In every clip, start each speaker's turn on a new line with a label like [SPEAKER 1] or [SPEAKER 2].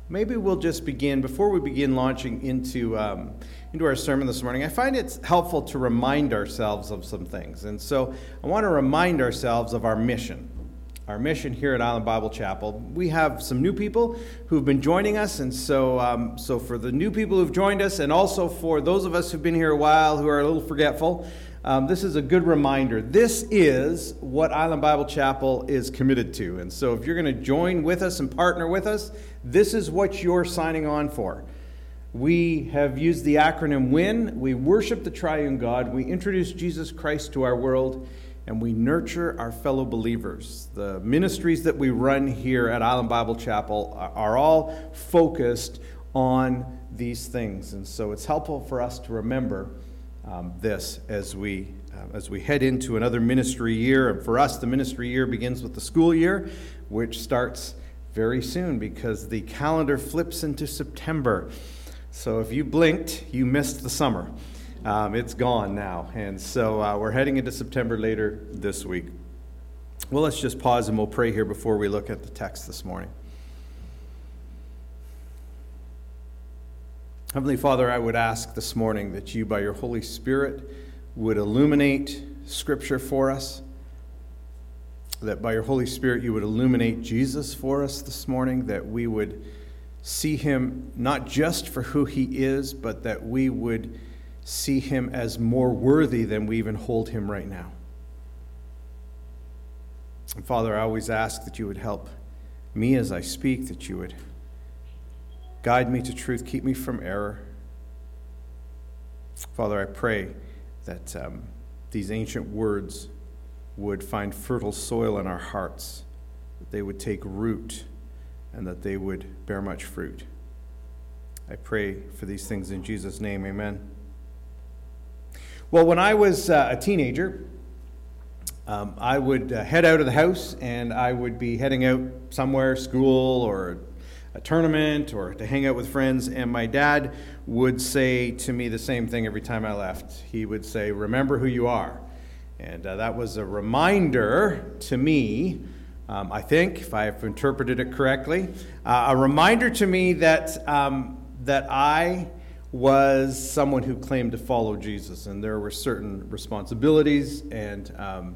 [SPEAKER 1] Maybe we'll just begin, before we begin launching into our sermon this morning, I find it's helpful to remind ourselves of some things. And so I want to remind ourselves of our mission. Our mission here at Island Bible Chapel. We have some new people who've been joining us, and so for the new people who've joined us, and also for those of us who've been here a while who are a little forgetful, this is a good reminder. This is what Island Bible Chapel is committed to. And so if you're going to join with us and partner with us, this is what you're signing on for. We have used the acronym WIN. We worship the triune God. We introduce Jesus Christ to our world, and we nurture our fellow believers. The ministries that we run here at Island Bible Chapel are all focused on these things. And so it's helpful for us to remember this as we head into another ministry year. And for us, the ministry year begins with the school year, which starts very soon because the calendar flips into September. So if you blinked, you missed the summer. It's gone now. And so we're heading into September later this week. Well, let's just pause and we'll pray here before we look at the text this morning. Heavenly Father, I would ask this morning that you, by your Holy Spirit, would illuminate Scripture for us, that by your Holy Spirit you would illuminate Jesus for us this morning, that we would see him not just for who he is, but that we would see him as more worthy than we even hold him right now. And Father, I always ask that you would help me as I speak, that you would guide me to truth, keep me from error. Father, I pray that these ancient words would find fertile soil in our hearts, that they would take root, and that they would bear much fruit. I pray for these things in Jesus' name, amen. Well, when I was a teenager, I would head out of the house, and I would be heading out somewhere, school or a tournament, or to hang out with friends, and my dad would say to me the same thing every time I left. He would say, "Remember who you are." And that was a reminder to me, I think, if I've interpreted it correctly, a reminder to me that I was someone who claimed to follow Jesus, and there were certain responsibilities and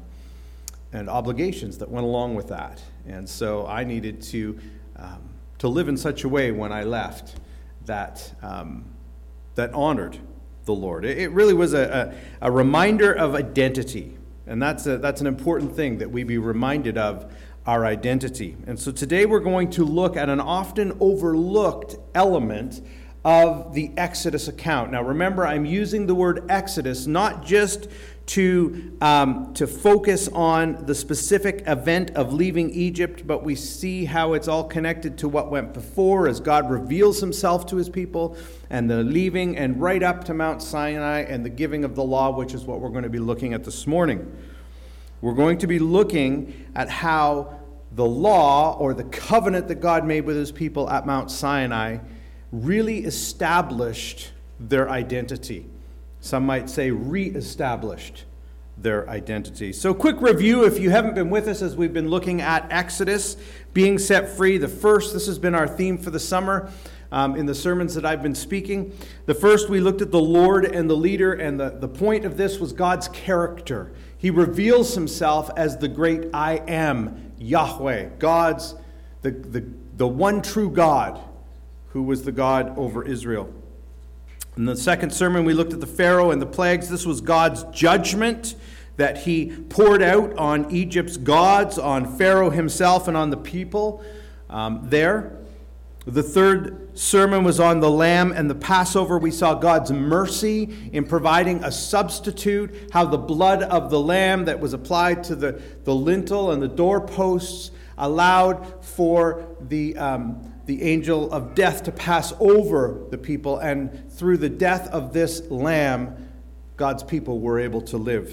[SPEAKER 1] obligations that went along with that. And so I needed to live in such a way when I left that honored the Lord. It really was a reminder of identity, and that's an important thing, that we be reminded of our identity. And so today we're going to look at an often overlooked element of the Exodus account. Now remember, I'm using the word Exodus not just to focus on the specific event of leaving Egypt, but we see how it's all connected to what went before as God reveals himself to his people, and the leaving, and right up to Mount Sinai and the giving of the law, which is what we're going to be looking at this morning. We're going to be looking at how the law, or the covenant that God made with his people at Mount Sinai, really established their identity. Some might say re-established their identity. So quick review if you haven't been with us as we've been looking at Exodus, being set free. This has been our theme for the summer in the sermons that I've been speaking. The first, we looked at the Lord and the leader, and the point of this was God's character. He reveals himself as the great I am, Yahweh, God's the one true God, who was the God over Israel. In the second sermon, we looked at the Pharaoh and the plagues. This was God's judgment that he poured out on Egypt's gods, on Pharaoh himself, and on the people there. The third sermon was on the Lamb and the Passover. We saw God's mercy in providing a substitute, how the blood of the Lamb that was applied to the lintel and the doorposts allowed for the angel of death to pass over the people, and through the death of this lamb, God's people were able to live.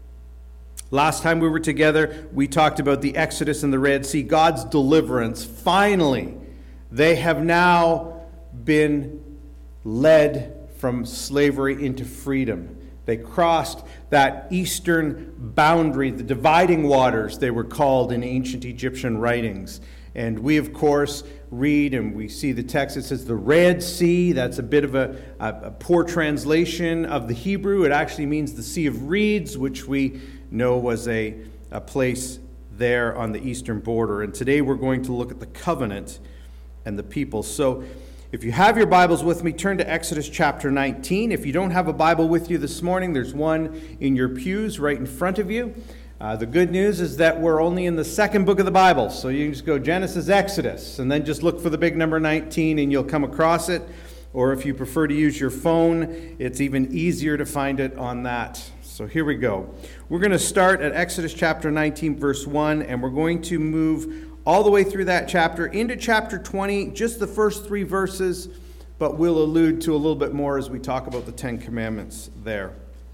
[SPEAKER 1] Last time we were together, we talked about the Exodus and the Red Sea, God's deliverance. Finally, they have now been led from slavery into freedom. They crossed that eastern boundary, the dividing waters, they were called in ancient Egyptian writings. And we, of course, read and we see the text. It says the Red Sea. That's a bit of a poor translation of the Hebrew. It actually means the Sea of Reeds, which we know was a place there on the eastern border. And today we're going to look at the covenant and the people. So if you have your Bibles with me, turn to Exodus chapter 19. If you don't have a Bible with you this morning, there's one in your pews right in front of you. The good news is that we're only in the second book of the Bible, so you can just go Genesis, Exodus, and then just look for the big number 19 and you'll come across it. Or if you prefer to use your phone, it's even easier to find it on that. So here we go. We're going to start at Exodus chapter 19, verse 1, and we're going to move all the way through that chapter into chapter 20, just the first 3 verses, but we'll allude to a little bit more as we talk about the 10 Commandments there.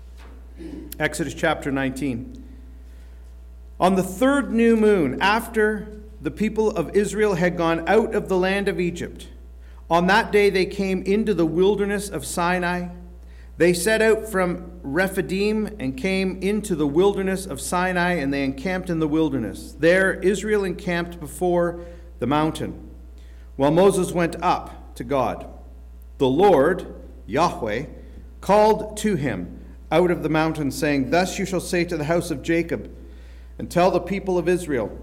[SPEAKER 1] Exodus chapter 19. On the 3rd new moon, after the people of Israel had gone out of the land of Egypt, on that day they came into the wilderness of Sinai. They set out from Rephidim and came into the wilderness of Sinai, and they encamped in the wilderness. There Israel encamped before the mountain, while Moses went up to God. The Lord, Yahweh, called to him out of the mountain, saying, "Thus you shall say to the house of Jacob, and tell the people of Israel,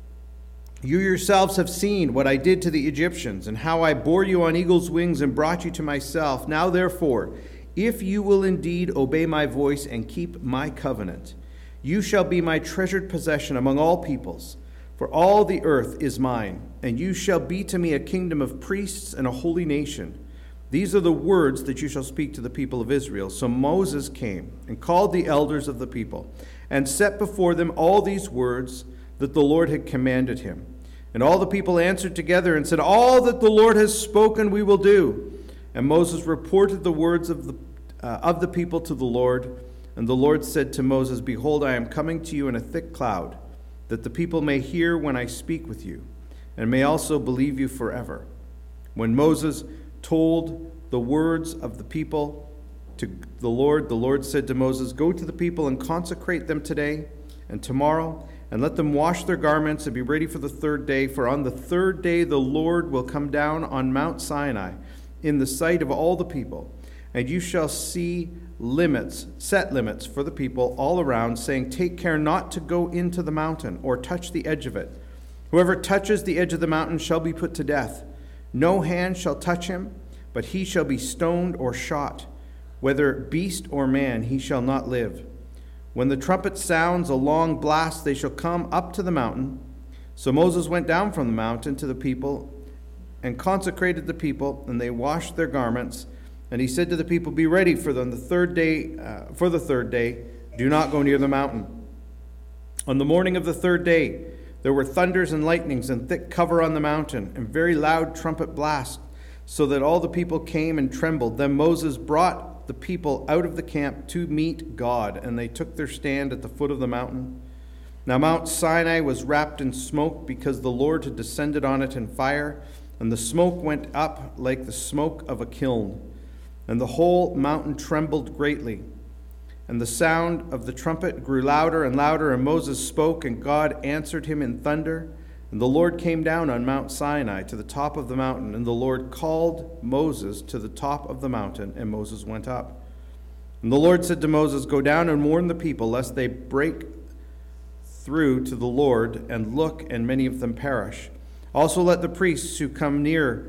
[SPEAKER 1] you yourselves have seen what I did to the Egyptians, and how I bore you on eagle's wings and brought you to myself. Now therefore, if you will indeed obey my voice and keep my covenant, you shall be my treasured possession among all peoples, for all the earth is mine, and you shall be to me a kingdom of priests and a holy nation. These are the words that you shall speak to the people of Israel." So Moses came and called the elders of the people, and set before them all these words that the Lord had commanded him. And all the people answered together and said, "All that the Lord has spoken we will do." And Moses reported the words of the people to the Lord. And the Lord said to Moses, "Behold, I am coming to you in a thick cloud, that the people may hear when I speak with you, and may also believe you forever." When Moses told the words of the people to the Lord said to Moses, "Go to the people and consecrate them today and tomorrow, and let them wash their garments and be ready for the 3rd day. For on the 3rd day the Lord will come down on Mount Sinai in the sight of all the people, and you shall see set limits for the people all around, saying, 'Take care not to go into the mountain or touch the edge of it. Whoever touches the edge of the mountain shall be put to death. No hand shall touch him, but he shall be stoned or shot. Whether beast or man, he shall not live. When the trumpet sounds a long blast, they shall come up to the mountain.' So Moses went down from the mountain to the people and consecrated the people, and they washed their garments. And he said to the people, 'Be ready for the 3rd day. Do not go near the mountain.' On the morning of the 3rd day, there were thunders and lightnings and thick cover on the mountain, and very loud trumpet blasts, so that all the people came and trembled. Then Moses brought the people out of the camp to meet God, and they took their stand at the foot of the mountain. Now Mount Sinai was wrapped in smoke, because the Lord had descended on it in fire, and the smoke went up like the smoke of a kiln. And the whole mountain trembled greatly. And the sound of the trumpet grew louder and louder, and Moses spoke, and God answered him in thunder. And the Lord came down on Mount Sinai to the top of the mountain, and the Lord called Moses to the top of the mountain, and Moses went up. And the Lord said to Moses, "Go down and warn the people, lest they break through to the Lord and look, and many of them perish. Also let the priests who come near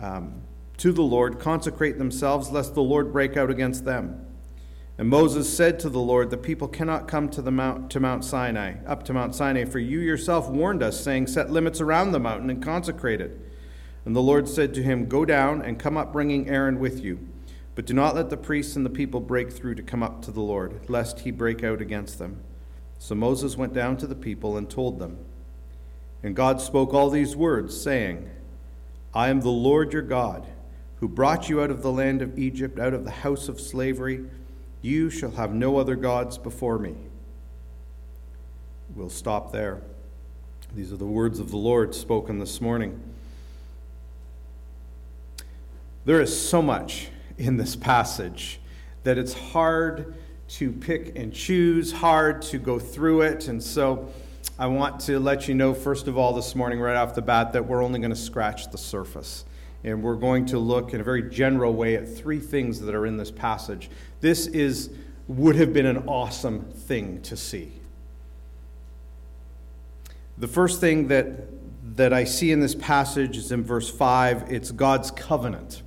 [SPEAKER 1] to the Lord consecrate themselves, lest the Lord break out against them." And Moses said to the Lord, "The people cannot come up to Mount Sinai, for you yourself warned us, saying, 'Set limits around the mountain and consecrate it.' And the Lord said to him, 'Go down and come up, bringing Aaron with you. But do not let the priests and the people break through to come up to the Lord, lest he break out against them.' So Moses went down to the people and told them. And God spoke all these words, saying, 'I am the Lord your God, who brought you out of the land of Egypt, out of the house of slavery. You shall have no other gods before me.'" We'll stop there. These are the words of the Lord spoken this morning. There is so much in this passage that it's hard to pick and choose, hard to go through it. And so I want to let you know, first of all, this morning, right off the bat, that we're only going to scratch the surface. And we're going to look in a very general way at three things that are in this passage. This would have been an awesome thing to see. The first thing that I see in this passage is in verse 5. It's God's covenant.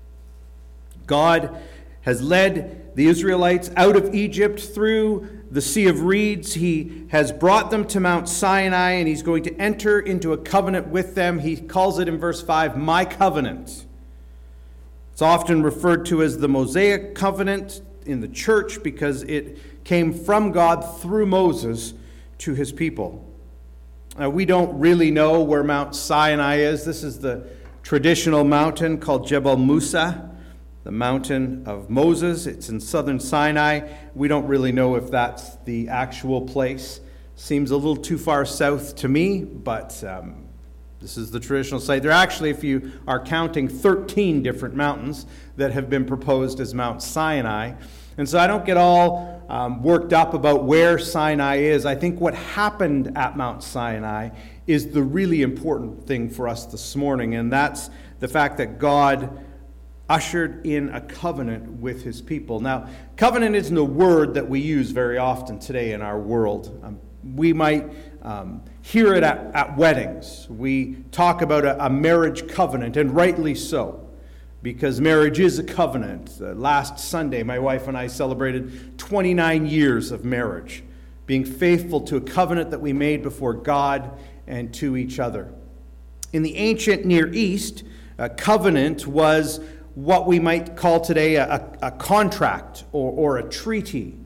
[SPEAKER 1] God has led the Israelites out of Egypt through the Sea of Reeds. He has brought them to Mount Sinai, and he's going to enter into a covenant with them. He calls it in verse 5, my covenant. It's often referred to as the Mosaic covenant in the church because it came from God through Moses to his people. Now, we don't really know where Mount Sinai is. This is the traditional mountain called Jebel Musa, the mountain of Moses. It's in southern Sinai. We don't really know if that's the actual place. Seems a little too far south to me, but this is the traditional site. There are actually, if you are counting, 13 different mountains that have been proposed as Mount Sinai. And so I don't get all worked up about where Sinai is. I think what happened at Mount Sinai is the really important thing for us this morning, and that's the fact that God ushered in a covenant with his people. Now, covenant isn't a word that we use very often today in our world. We might hear it at weddings. We talk about a marriage covenant, and rightly so, because marriage is a covenant. Last Sunday, my wife and I celebrated 29 years of marriage, being faithful to a covenant that we made before God and to each other. In the ancient Near East, a covenant was what we might call today a contract or a treaty.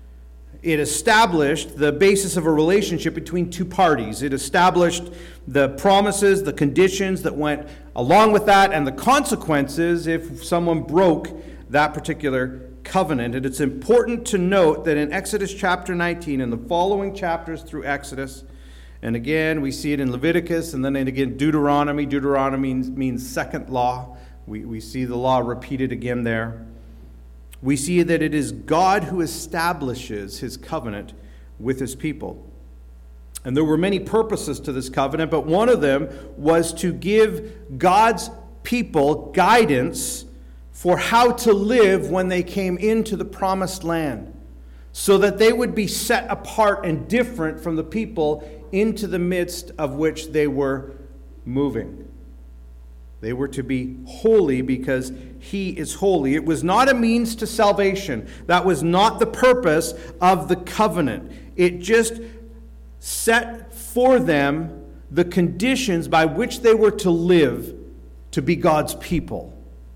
[SPEAKER 1] It established the basis of a relationship between two parties. It established the promises, the conditions that went along with that, and the consequences if someone broke that particular covenant. And it's important to note that in Exodus chapter 19 and the following chapters through Exodus, and again we see it in Leviticus and then again Deuteronomy. Deuteronomy means second law. We see the law repeated again there. We see that it is God who establishes his covenant with his people. And there were many purposes to this covenant, but one of them was to give God's people guidance for how to live when they came into the promised land, so that they would be set apart and different from the people into the midst of which they were moving. They were to be holy because he is holy. It was not a means to salvation. That was not the purpose of the covenant. It just set for them the conditions by which they were to live to be God's people.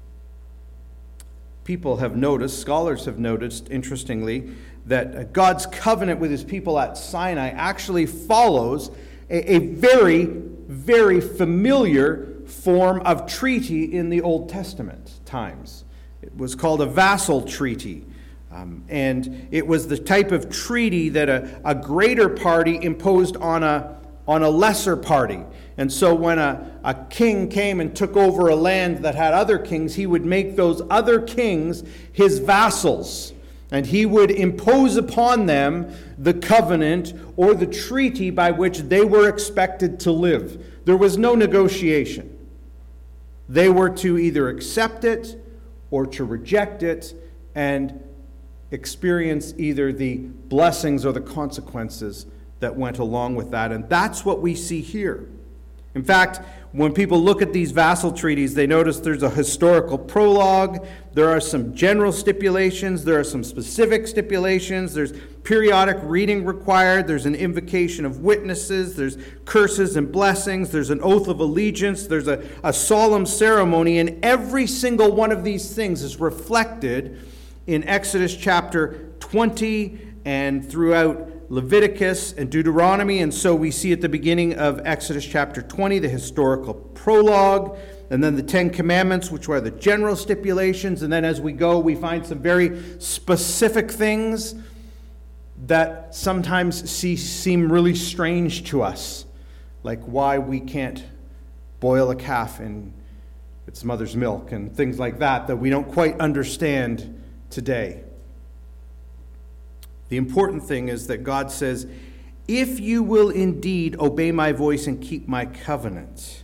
[SPEAKER 1] People have noticed, scholars have noticed, interestingly, that God's covenant with his people at Sinai actually follows a very, very familiar form of treaty in the Old Testament times. It was called a vassal treaty. And it was the type of treaty that a greater party imposed on a lesser party. And so when a king came and took over a land that had other kings, he would make those other kings his vassals. And he would impose upon them the covenant or the treaty by which they were expected to live. There was no negotiation. They were to either accept it or to reject it and experience either the blessings or the consequences that went along with that. And that's what we see here. In fact, when people look at these vassal treaties, they notice there's a historical prologue, there are some general stipulations, there are some specific stipulations, there's periodic reading required, there's an invocation of witnesses, there's curses and blessings, there's an oath of allegiance, there's a solemn ceremony, and every single one of these things is reflected in Exodus chapter 20 and throughout Leviticus and Deuteronomy. And so we see at the beginning of Exodus chapter 20 the historical prologue, and then the Ten Commandments, which are the general stipulations. And then as we go, we find some very specific things that sometimes seem really strange to us, like why we can't boil a calf in its mother's milk and things like that we don't quite understand today. The important thing is that God says, if you will indeed obey my voice and keep my covenant.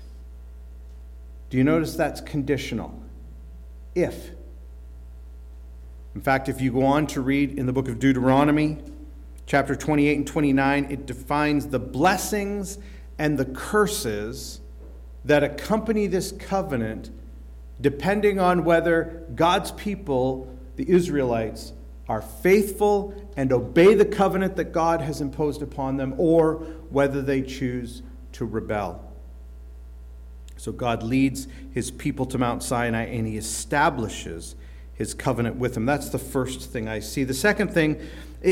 [SPEAKER 1] Do you notice that's conditional? If. In fact, if you go on to read in the book of Deuteronomy, chapter 28 and 29, it defines the blessings and the curses that accompany this covenant, depending on whether God's people, the Israelites, are faithful and obey the covenant that God has imposed upon them, or whether they choose to rebel. So God leads his people to Mount Sinai, and he establishes his covenant with them. That's the first thing I see. The second thing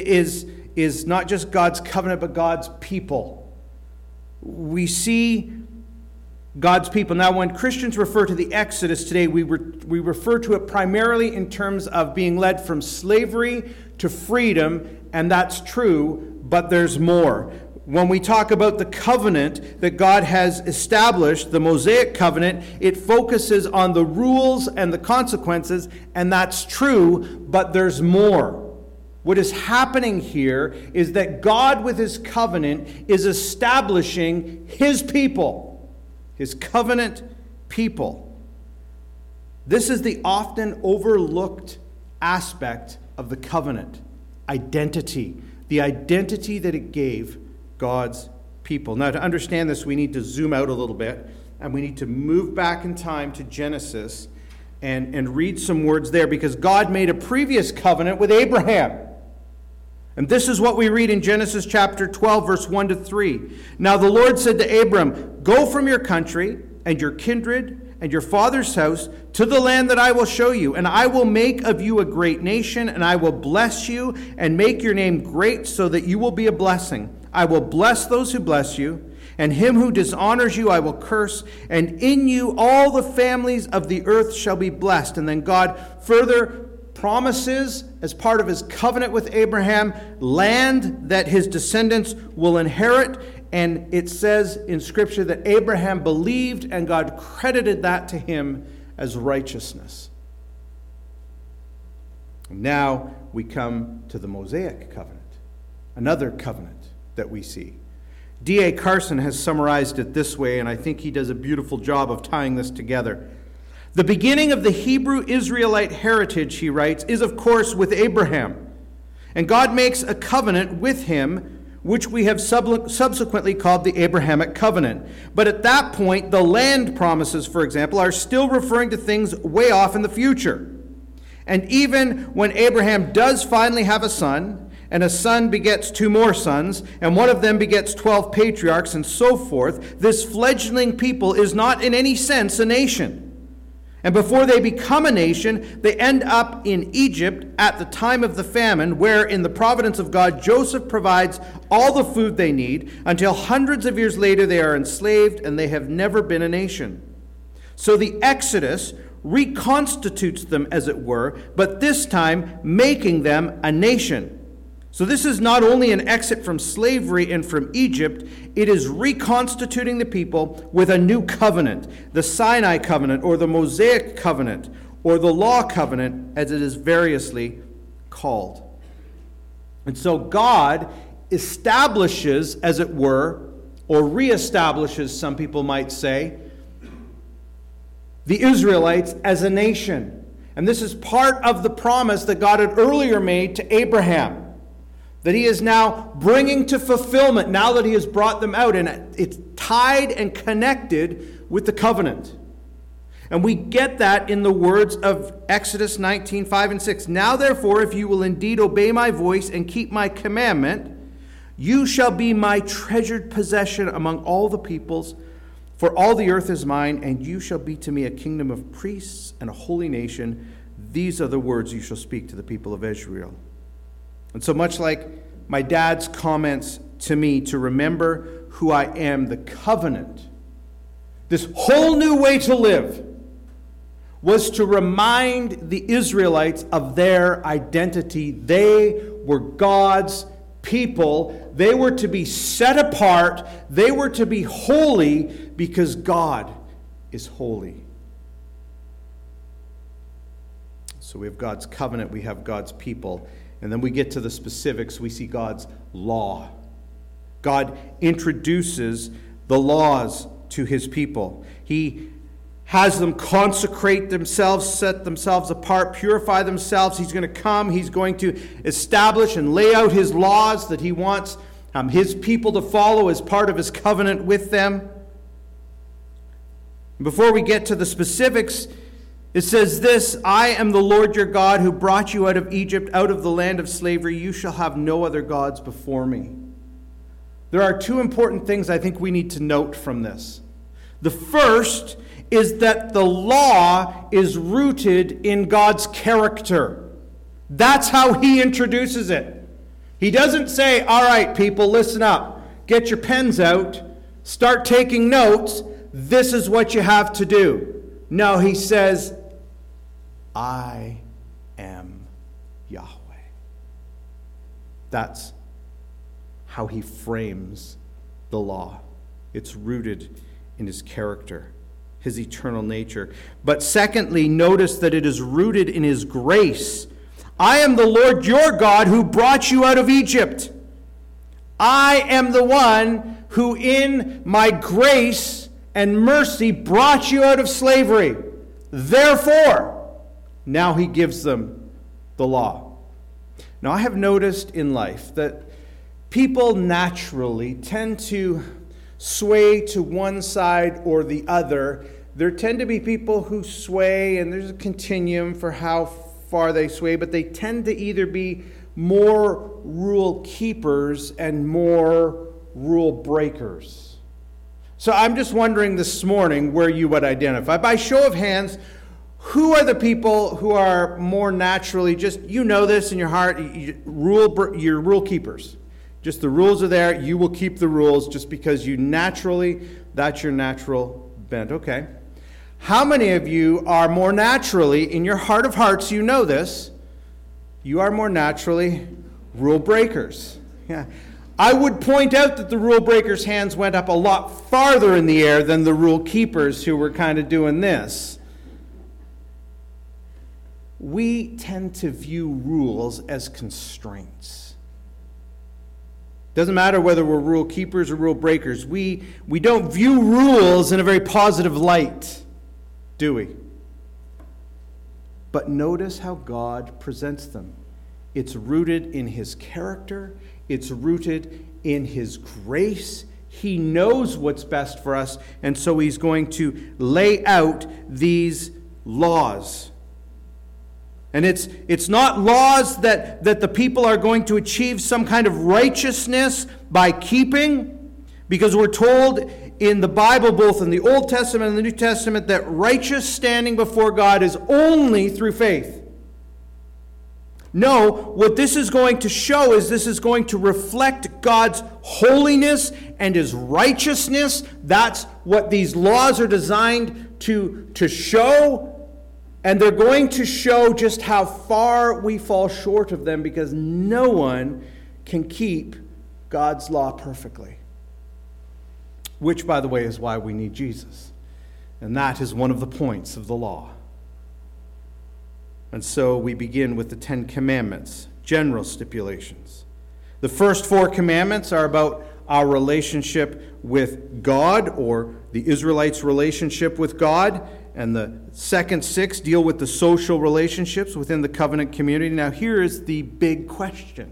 [SPEAKER 1] is not just God's covenant, but God's people. We see God's people. Now, when Christians refer to the Exodus today, we refer to it primarily in terms of being led from slavery to freedom, and that's true, but there's more. When we talk about the covenant that God has established, the Mosaic covenant, it focuses on the rules and the consequences, and that's true, but there's more. What is happening here is that God, with his covenant, is establishing his people, his covenant people. This is the often overlooked aspect of the covenant: identity, the identity that it gave God's people. Now, to understand this, we need to zoom out a little bit, and we need to move back in time to Genesis and read some words there, because God made a previous covenant with Abraham. And this is what we read in Genesis chapter 12, verse 1 to 3. Now the Lord said to Abram, "Go from your country and your kindred and your father's house to the land that I will show you, and I will make of you a great nation, and I will bless you and make your name great so that you will be a blessing. I will bless those who bless you, and him who dishonors you I will curse, and in you all the families of the earth shall be blessed." And then God further promises, as part of his covenant with Abraham, land that his descendants will inherit. And it says in Scripture that Abraham believed, and God credited that to him as righteousness. Now we come to the Mosaic covenant, another covenant that we see. D.A. Carson has summarized it this way, and I think he does a beautiful job of tying this together. The beginning of the Hebrew Israelite heritage, he writes, is of course with Abraham. And God makes a covenant with him, which we have subsequently called the Abrahamic covenant. But at that point, the land promises, for example, are still referring to things way off in the future. And even when Abraham does finally have a son, and a son begets 2 more sons, and one of them begets 12 patriarchs, and so forth, this fledgling people is not in any sense a nation. And before they become a nation, they end up in Egypt at the time of the famine, where in the providence of God, Joseph provides all the food they need, until hundreds of years later they are enslaved and they have never been a nation. So the Exodus reconstitutes them, as it were, but this time making them a nation. So this is not only an exit from slavery and from Egypt, it is reconstituting the people with a new covenant, the Sinai covenant, or the Mosaic covenant, or the law covenant, as it is variously called. And so God establishes, as it were, or reestablishes, some people might say, the Israelites as a nation. And this is part of the promise that God had earlier made to Abraham, that he is now bringing to fulfillment now that he has brought them out. And it's tied and connected with the covenant. And we get that in the words of Exodus 19, 5 and 6. "Now therefore, if you will indeed obey my voice and keep my commandment, you shall be my treasured possession among all the peoples, for all the earth is mine, and you shall be to me a kingdom of priests and a holy nation. These are the words you shall speak to the people of Israel." And so much like my dad's comments to me to remember who I am, the covenant, this whole new way to live, was to remind the Israelites of their identity. They were God's people. They were to be set apart. They were to be holy because God is holy. So we have God's covenant, we have God's people. And then we get to the specifics. We see God's law. God introduces the laws to his people. He has them consecrate themselves, set themselves apart, purify themselves. He's going to come. He's going to establish and lay out his laws that he wants his people to follow as part of his covenant with them. Before we get to the specifics, it says this: I am the Lord your God who brought you out of Egypt, out of the land of slavery. You shall have no other gods before me. There are two important things I think we need to note from this. The first is that the law is rooted in God's character. That's how he introduces it. He doesn't say, all right, people, listen up. Get your pens out. Start taking notes. This is what you have to do. No, he says, I am Yahweh. That's how he frames the law. It's rooted in his character, his eternal nature. But secondly, notice that it is rooted in his grace. I am the Lord your God who brought you out of Egypt. I am the one who in my grace and mercy brought you out of slavery. Therefore, now he gives them the law. Now, I have noticed in life that people naturally tend to sway to one side or the other. There tend to be people who sway, and there's a continuum for how far they sway, but they tend to either be more rule keepers and more rule breakers. So I'm just wondering this morning where you would identify. By show of hands, who are the people who are more naturally, just, you know this in your heart, you're rule keepers? Just the rules are there. You will keep the rules just because you naturally, that's your natural bent. Okay. How many of you are more naturally, in your heart of hearts, you know this, you are more naturally rule breakers? Yeah. I would point out that the rule breakers' hands went up a lot farther in the air than the rule keepers who were kind of doing this. We tend to view rules as constraints. Doesn't matter whether we're rule keepers or rule breakers. We don't view rules in a very positive light, do we? But notice how God presents them. It's rooted in his character. It's rooted in his grace. He knows what's best for us, and so he's going to lay out these laws. And it's not laws that the people are going to achieve some kind of righteousness by keeping, because we're told in the Bible, both in the Old Testament and the New Testament, that righteous standing before God is only through faith. No, what this is going to show is this is going to reflect God's holiness and his righteousness. That's what these laws are designed to show. And they're going to show just how far we fall short of them, because no one can keep God's law perfectly. Which, by the way, is why we need Jesus. And that is one of the points of the law. And so we begin with the 10 Commandments, general stipulations. The first 4 commandments are about our relationship with God, or the Israelites' relationship with God. And the second 6 deal with the social relationships within the covenant community. Now, here is the big question.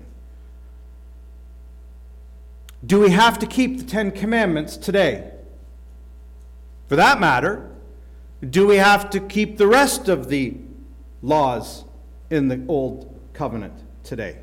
[SPEAKER 1] Do we have to keep the 10 Commandments today? For that matter, do we have to keep the rest of the laws in the Old Covenant today?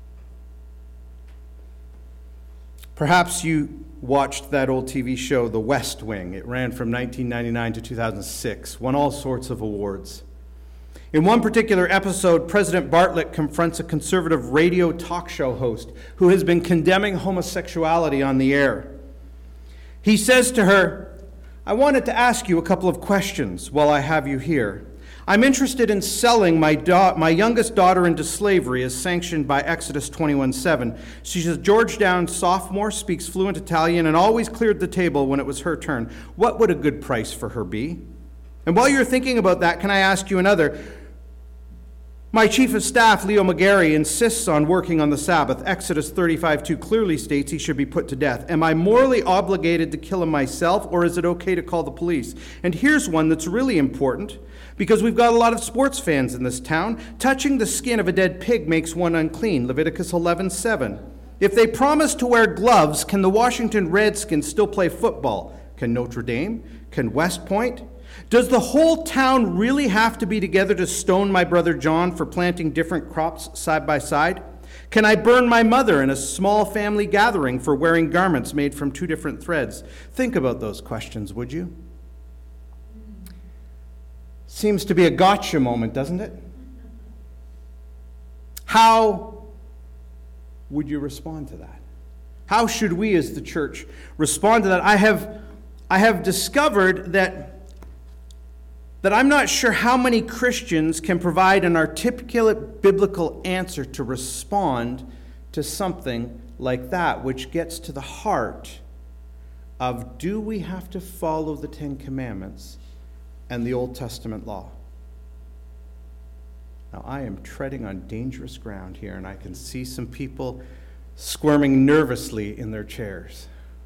[SPEAKER 1] Perhaps you watched that old TV show, The West Wing. It ran from 1999 to 2006, won all sorts of awards. In one particular episode, President Bartlett confronts a conservative radio talk show host who has been condemning homosexuality on the air. He says to her, I wanted to ask you a couple of questions while I have you here. I'm interested in selling my youngest daughter into slavery as sanctioned by Exodus 21:7. She's a Georgetown sophomore, speaks fluent Italian, and always cleared the table when it was her turn. What would a good price for her be? And while you're thinking about that, can I ask you another? My chief of staff, Leo McGarry, insists on working on the Sabbath. Exodus 35:2 clearly states he should be put to death. Am I morally obligated to kill him myself, or is it okay to call the police? And here's one that's really important, because we've got a lot of sports fans in this town. Touching the skin of a dead pig makes one unclean. Leviticus 11:7. If they promise to wear gloves, can the Washington Redskins still play football? Can Notre Dame? Can West Point? Does the whole town really have to be together to stone my brother John for planting different crops side by side? Can I burn my mother in a small family gathering for wearing garments made from two different threads? Think about those questions, would you? Seems to be a gotcha moment, doesn't it? How would you respond to that? How should we as the church respond to that? I have discovered that I'm not sure how many Christians can provide an articulate biblical answer to respond to something like that, which gets to the heart of, do we have to follow the Ten Commandments and the Old Testament law? Now, I am treading on dangerous ground here, and I can see some people squirming nervously in their chairs.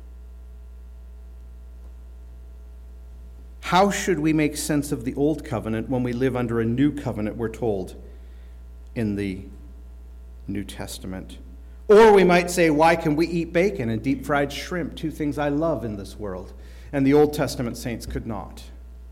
[SPEAKER 1] How should we make sense of the old covenant when we live under a new covenant, we're told in the New Testament? Or we might say, why can we eat bacon and deep fried shrimp, two things I love in this world, and the Old Testament saints could not?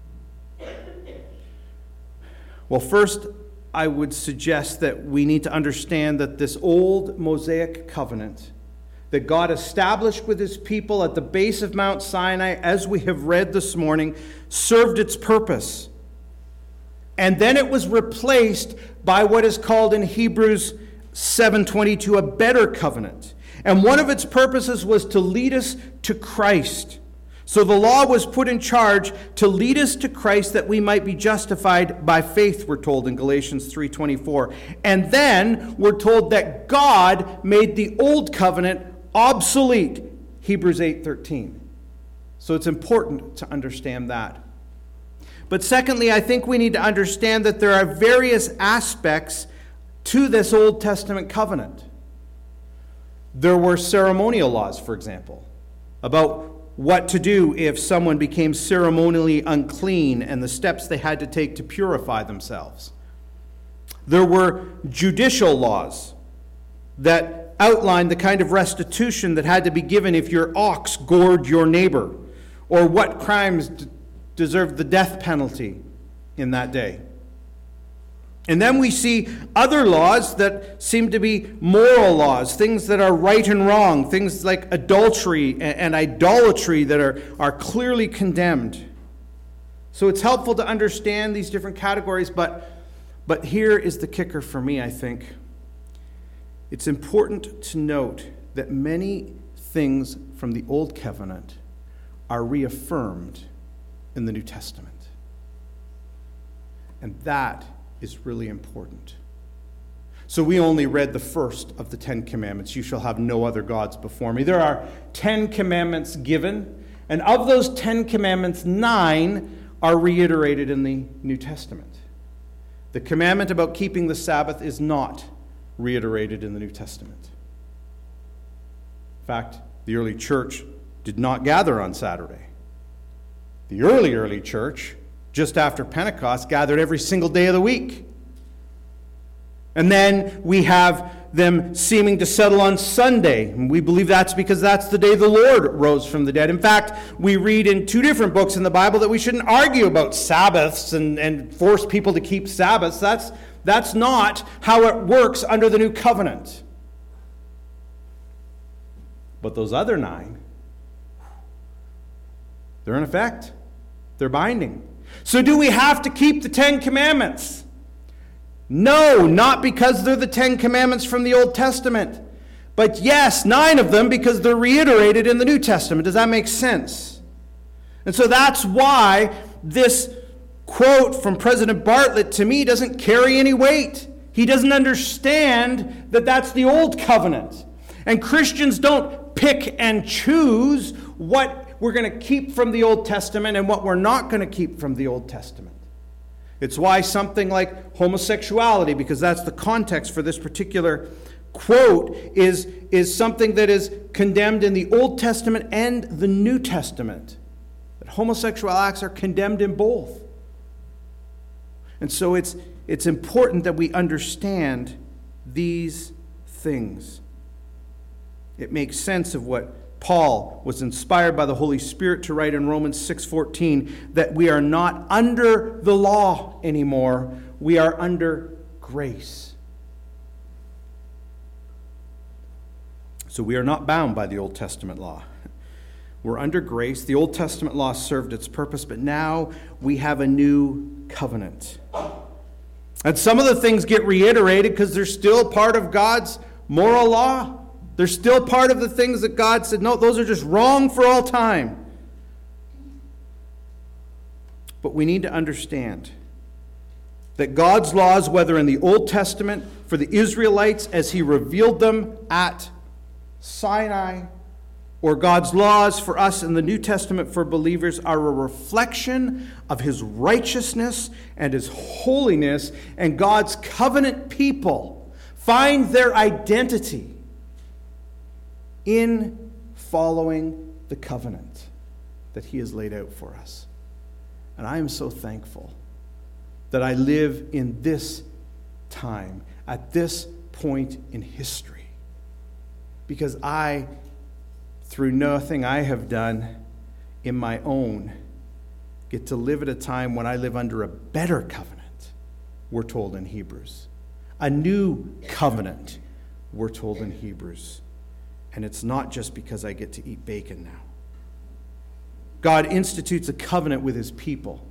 [SPEAKER 1] Well, first, I would suggest that we need to understand that this old Mosaic covenant that God established with his people at the base of Mount Sinai, as we have read this morning, served its purpose. And then it was replaced by what is called in Hebrews 7:22 a better covenant. And one of its purposes was to lead us to Christ. So the law was put in charge to lead us to Christ that we might be justified by faith, we're told in Galatians 3:24. And then we're told that God made the old covenant obsolete, Hebrews 8:13. So it's important to understand that. But secondly, I think we need to understand that there are various aspects to this Old Testament covenant. There were ceremonial laws, for example, about what to do if someone became ceremonially unclean and the steps they had to take to purify themselves. There were judicial laws that outlined the kind of restitution that had to be given if your ox gored your neighbor, or what crimes deserved the death penalty in that day. And then we see other laws that seem to be moral laws, things that are right and wrong, things like adultery and idolatry that are clearly condemned. So it's helpful to understand these different categories, but here is the kicker for me, I think. It's important to note that many things from the Old Covenant are reaffirmed in the New Testament. And that is really important. So we only read the first of the 10 Commandments. You shall have no other gods before me. There are 10 commandments given, and of those 10 commandments, 9 are reiterated in the New Testament. The commandment about keeping the Sabbath is not reiterated in the New Testament. In fact, the early church did not gather on Saturday. The early church, just after Pentecost, gathered every single day of the week. And then we have them seeming to settle on Sunday. And we believe that's because that's the day the Lord rose from the dead. In fact, we read in 2 different books in the Bible that we shouldn't argue about Sabbaths and force people to keep Sabbaths. That's not how it works under the new covenant. But those other 9, they're in effect. They're binding. So do we have to keep the 10 commandments? No, not because they're the 10 commandments from the Old Testament. But yes, 9 of them because they're reiterated in the New Testament. Does that make sense? And so that's why this quote from President Bartlett to me doesn't carry any weight. He doesn't understand that that's the Old Covenant. And Christians don't pick and choose what we're going to keep from the Old Testament and what we're not going to keep from the Old Testament. It's why something like homosexuality, because that's the context for this particular quote, is something that is condemned in the Old Testament and the New Testament. That homosexual acts are condemned in both. And so it's important that we understand these things. It makes sense of what Paul was inspired by the Holy Spirit to write in Romans 6:14, that we are not under the law anymore, we are under grace. So we are not bound by the Old Testament law. We're under grace. The Old Testament law served its purpose, but now we have a new covenant. And some of the things get reiterated because they're still part of God's moral law. They're still part of the things that God said, no, those are just wrong for all time. But we need to understand that God's laws, whether in the Old Testament for the Israelites as He revealed them at Sinai, or God's laws for us in the New Testament for believers, are a reflection of His righteousness and His holiness, and God's covenant people find their identity in following the covenant that He has laid out for us. And I am so thankful that I live in this time, at this point in history, because I, through nothing I have done in my own, get to live at a time when I live under a better covenant, we're told in Hebrews. A new covenant, we're told in Hebrews. And it's not just because I get to eat bacon now. God institutes a covenant with His people.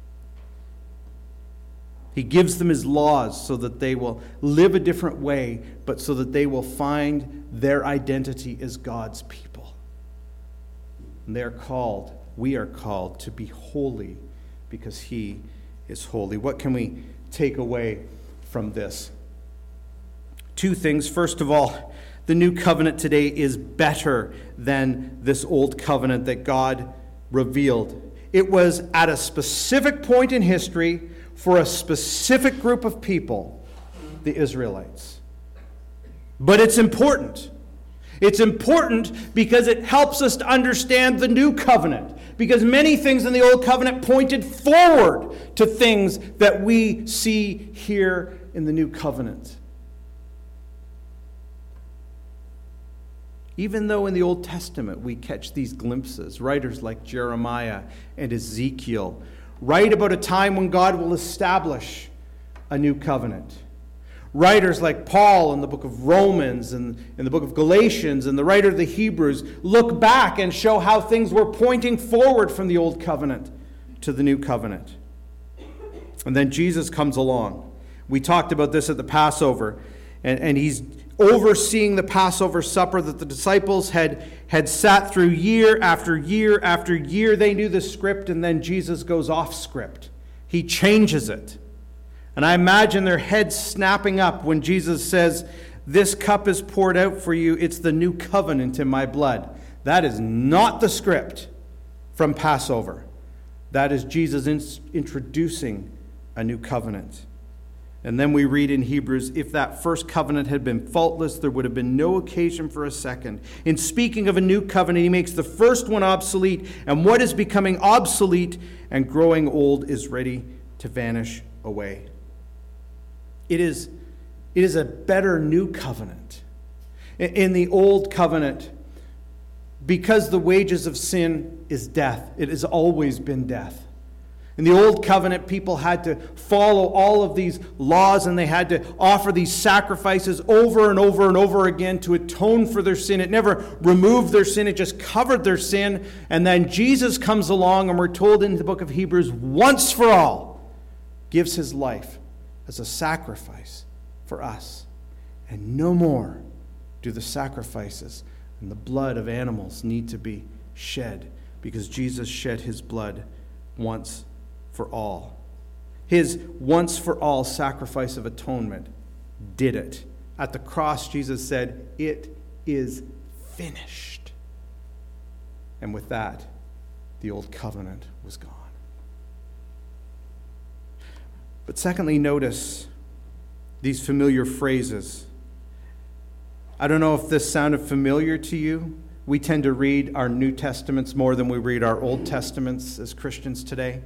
[SPEAKER 1] He gives them His laws so that they will live a different way, but so that they will find their identity as God's people. And we are called to be holy because He is holy. What can we take away from this? Two things. First of all, the new covenant today is better than this old covenant that God revealed. It was at a specific point in history for a specific group of people, the Israelites. But it's important. It's important because it helps us to understand the new covenant. Because many things in the old covenant pointed forward to things that we see here in the new covenant. Even though in the Old Testament we catch these glimpses, writers like Jeremiah and Ezekiel write about a time when God will establish a new covenant. Writers like Paul in the book of Romans and in the book of Galatians and the writer of the Hebrews look back and show how things were pointing forward from the old covenant to the new covenant. And then Jesus comes along. We talked about this at the Passover, and He's overseeing the Passover supper that the disciples had sat through year after year after year. They knew the script, and then Jesus goes off script. He changes it. And I imagine their heads snapping up when Jesus says, "This cup is poured out for you. It's the new covenant in my blood." That is not the script from Passover. That is Jesus introducing a new covenant. And then we read in Hebrews, if that first covenant had been faultless, there would have been no occasion for a second. In speaking of a new covenant, he makes the first one obsolete, and what is becoming obsolete and growing old is ready to vanish away. It is a better new covenant. In the old covenant, because the wages of sin is death, it has always been death. In the old covenant, people had to follow all of these laws, and they had to offer these sacrifices over and over and over again to atone for their sin. It never removed their sin, it just covered their sin. And then Jesus comes along, and we're told in the book of Hebrews, once for all, gives His life as a sacrifice for us. And no more do the sacrifices and the blood of animals need to be shed, because Jesus shed His blood once for all. His once for all sacrifice of atonement did it. At the cross, Jesus said, "It is finished." And with that, the old covenant was gone. But secondly, notice these familiar phrases. I don't know if this sounded familiar to you. We tend to read our New Testaments more than we read our Old Testaments as Christians today.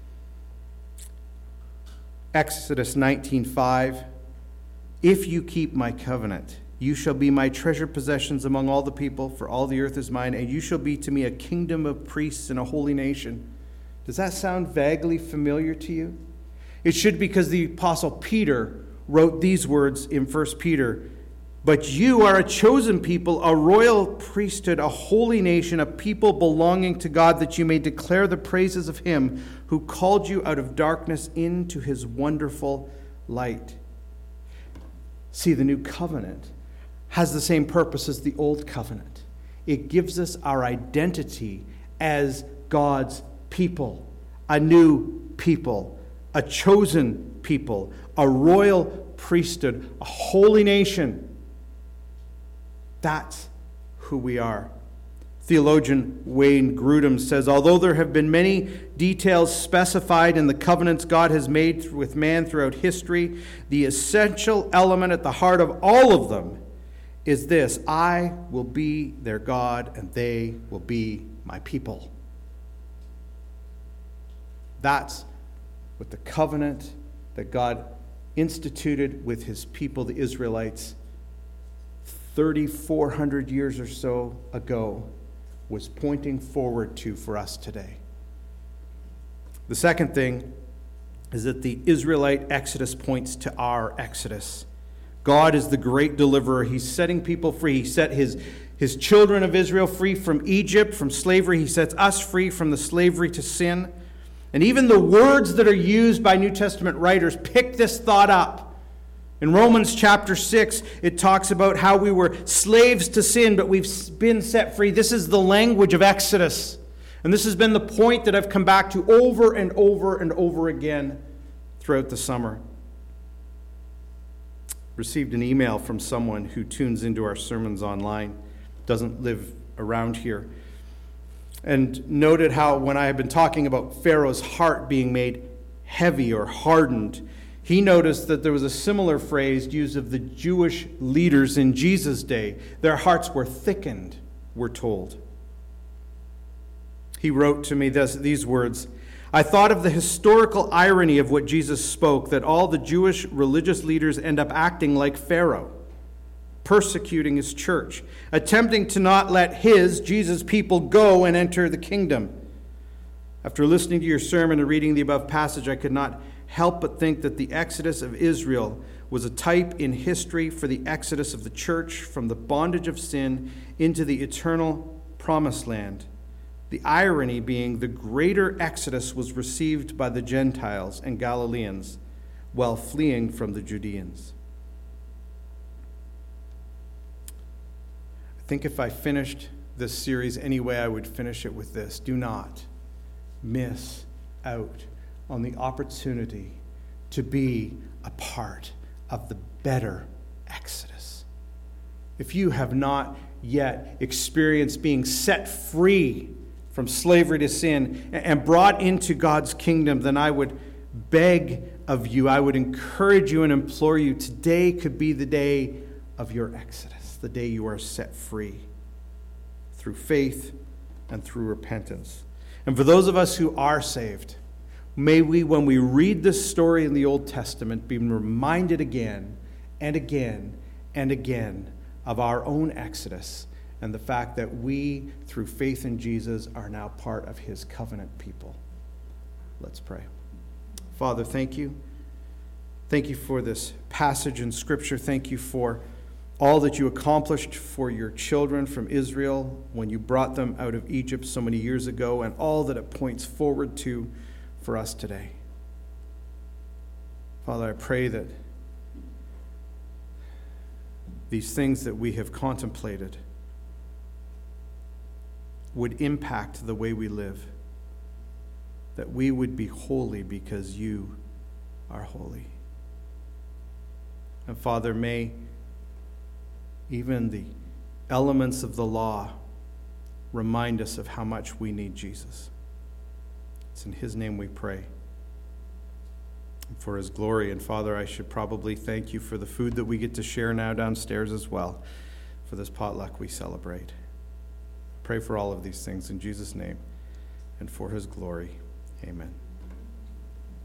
[SPEAKER 1] Exodus 19:5, if you keep my covenant, you shall be my treasured possessions among all the people, for all the earth is mine, and you shall be to me a kingdom of priests and a holy nation. Does that sound vaguely familiar to you? It should, because the Apostle Peter wrote these words in 1 Peter, but you are a chosen people, a royal priesthood, a holy nation, a people belonging to God, that you may declare the praises of him who called you out of darkness into his wonderful light. See, the new covenant has the same purpose as the old covenant. It gives us our identity as God's people, a new people, a chosen people, a royal priesthood, a holy nation. That's who we are. Theologian Wayne Grudem says, although there have been many details specified in the covenants God has made with man throughout history, the essential element at the heart of all of them is this: I will be their God and they will be my people. That's what the covenant that God instituted with his people, the Israelites, 3,400 years or so ago, was pointing forward to for us today. The second thing is that the Israelite Exodus points to our Exodus. God is the great deliverer. He's setting people free. He set his children of Israel free from Egypt, from slavery. He sets us free from the slavery to sin. And even the words that are used by New Testament writers pick this thought up. In Romans chapter 6, it talks about how we were slaves to sin, but we've been set free. This is the language of Exodus. And this has been the point that I've come back to over and over and over again throughout the summer. Received an email from someone who tunes into our sermons online, doesn't live around here, and noted how when I had been talking about Pharaoh's heart being made heavy or hardened, he noticed that there was a similar phrase used of the Jewish leaders in Jesus' day. Their hearts were thickened, we're told. He wrote to me these words, I thought of the historical irony of what Jesus spoke, that all the Jewish religious leaders end up acting like Pharaoh, persecuting his church, attempting to not let Jesus' people go and enter the kingdom. After listening to your sermon and reading the above passage, I could not help but think that the Exodus of Israel was a type in history for the Exodus of the church from the bondage of sin into the eternal promised land. The irony being the greater Exodus was received by the Gentiles and Galileans while fleeing from the Judeans. I think if I finished this series any way, I would finish it with this: do not miss out on the opportunity to be a part of the better Exodus. If you have not yet experienced being set free from slavery to sin and brought into God's kingdom, then I would beg of you, I would encourage you and implore you, today could be the day of your Exodus, the day you are set free through faith and through repentance. And for those of us who are saved, may we, when we read this story in the Old Testament, be reminded again and again and again of our own Exodus and the fact that we, through faith in Jesus, are now part of his covenant people. Let's pray. Father, thank you. Thank you for this passage in Scripture. Thank you for all that you accomplished for your children from Israel when you brought them out of Egypt so many years ago, and all that it points forward to for us today. Father, I pray that these things that we have contemplated would impact the way we live, that we would be holy because you are holy. And Father, may even the elements of the law remind us of how much we need Jesus. It's in his name we pray. And for for his glory. And Father, I should probably thank you for the food that we get to share now downstairs as well, for this potluck we celebrate. Pray for all of these things in Jesus' name and for his glory. Amen.